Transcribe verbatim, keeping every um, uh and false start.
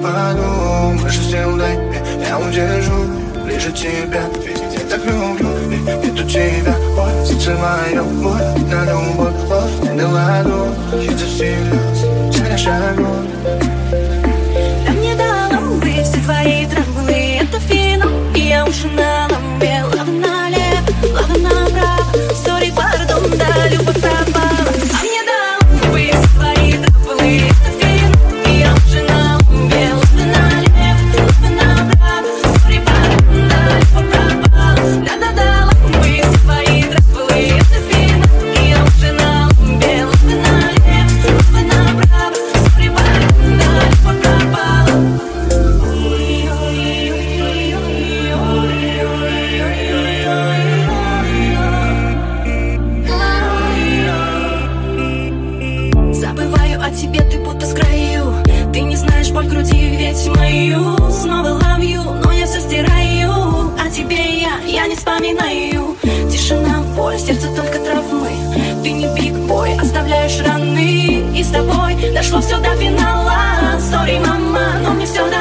ладу, больше сил дай, я удержу ближе тебя, ведь я так люблю, ведь у тебя, ой, сердце мое, ой, на любовь, ой, на ладу, я засилюсь, тебя шагу. Да мне дала бы все твои травмы, это финал, и я уже на ломе. Лава налево, лава направо, сори, пардон, да, любовь пропала. А мне дала бы все твои травмы, это финал, и я уже на ломе. Лава налево, лава направо, сори, пардон, да, любовь пропала. Да-да-да, лава бы все твои травмы, это финал, и я уже на ломе. Лава налево, лава направо, сори, пардон, да, любовь пропала. Забываю о тебе, ты будто с краю. Ты не знаешь боль в груди, ведь мою. Снова love you, но я все стираю. О тебе я, я не вспоминаю. Тишина, боль, сердце только травмы. Ты не биг бой, оставляешь раны. И с тобой дошло все до финала. Сори, мама, но мне все равно.